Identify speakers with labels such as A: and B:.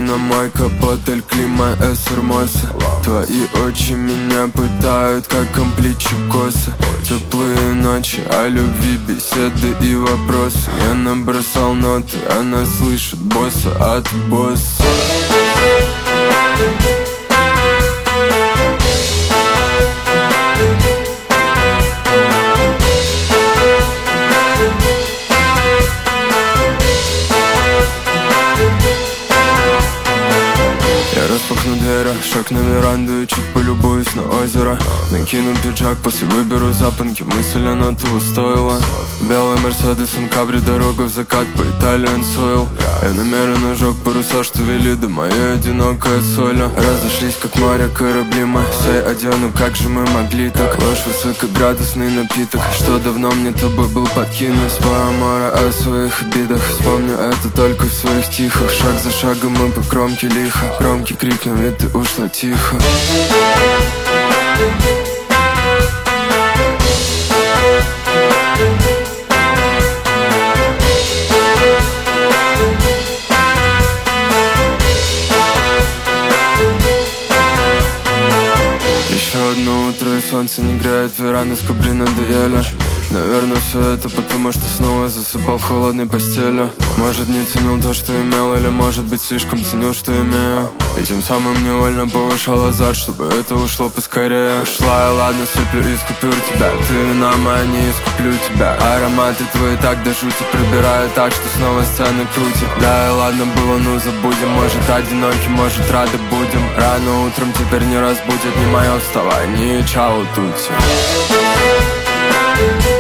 A: на мой капот, Эль Клима Эс Hermosa. Твои очи меня пытают, как компличи косы. Теплые ночи, о любви беседы и вопросы. Я набросал ноты, она слышит босса от босса. Я распахну дверь, шаг на веранду и чуть полюбуюсь на озеро. Накину пиджак, после выберу запонки, мысль она того стоила. Белый Мерседес, Кабри, дорога в закат по Italian Soil. Я намеренно жег паруса, что вели до моей одинокой соли. Разошлись как море корабли, мы сей одену, как же мы могли так? Ложь высокоградусный напиток, что давно мне тобой был подкинут. Спой море о своих обидах, вспомню это только в своих тихах. Шаг за шагом мы по кромке лиха, громкий крикнул, и ты ушла тихо. Еще одно утро и солнце не греет, веранды с Кабри надоели. Наверное, все это потому, что снова засыпал в холодной постели. Может, не ценил то, что имел, или может быть, слишком ценил, что имею. И тем самым невольно повышал азарт, чтобы это ушло поскорее. Ушла я, ладно, сыплю из купюр тебя. Ты вина моя, не искуплю тебя. Ароматы твои так до жути прибираю так, что снова сцены крутит. Да, и ладно было, ну забудем. Может, одиноки, может, рады будем. Рано утром теперь не разбудит ни мое вставание, ни чао тути.